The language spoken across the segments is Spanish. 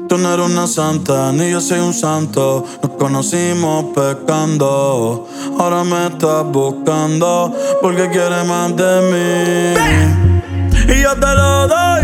Tú no eres una santa, ni yo soy un santo. Nos conocimos pecando. Ahora me estás buscando porque quieres más de mí. Y yo te lo doy.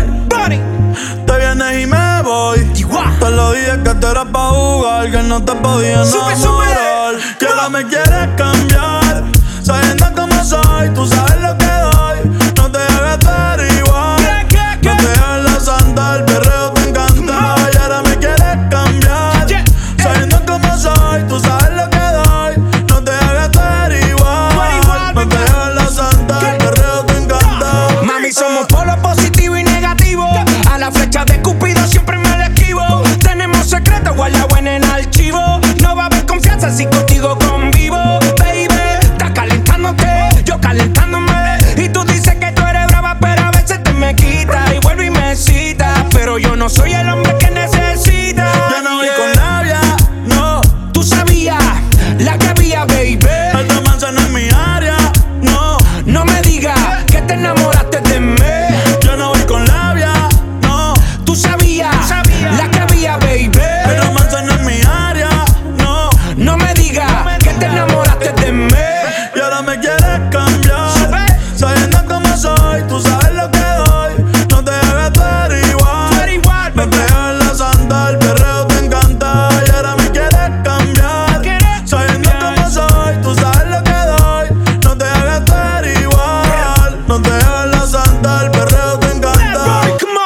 Te vienes y me voy. Te lo dije que tú eras pa' jugar, que no te podía enamorar. Que ahora me quieres cambiar, sabiendo cómo soy. Tú sabes lo que doy. No te hagas estar igual. No te hagas la santa, el perreo te encanta. Y ahora me quieres cambiar, sabiendo cómo soy. Tú sabes lo que doy. No te hagas estar igual. No te hagas la santa, el perreo te encanta. Mami, somos polo positivo y negativo. A la flecha de Cupido siempre me la esquivo. Tenemos secretos guardados en el archivo. No va a haber confianza si contigo convivo. Baby, estás calentándote, yo calentándome. Y tú dices que tú eres brava, pero a veces te me quitas y vuelve y me cita. Pero yo no soy el hombre que necesita. Yo no voy con labia, no. Tú sabías la que había, baby. El romance no es mi área, no. No me digas que te enamoraste de mí. Yo no voy con labia, no. Tú sabías la que había, baby. El romance no es mi área, no. No me digas que te enamoraste de mí. Y ahora me quieres cambiar, sabiendo cómo soy. Tú sabes lo que doy. No te hagas estar igual. No te hagas la santa, el perreo te encanta. Y ahora me quieres cambiar, sabiendo cómo soy. Tú sabes lo que doy. No te hagas estar igual. No te hagas la santa, el perreo te encanta.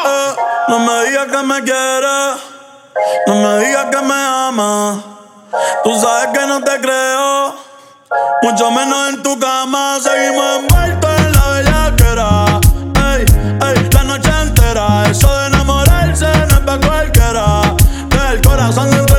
No me digas que me quieres, no me digas que me amas. Tú sabes que no te creo, mucho menos en tu cama. Seguimos envueltos en la bellaquera. Ey, ey, la noche entera. Eso de enamorarse no es pa' cualquiera. Que el corazón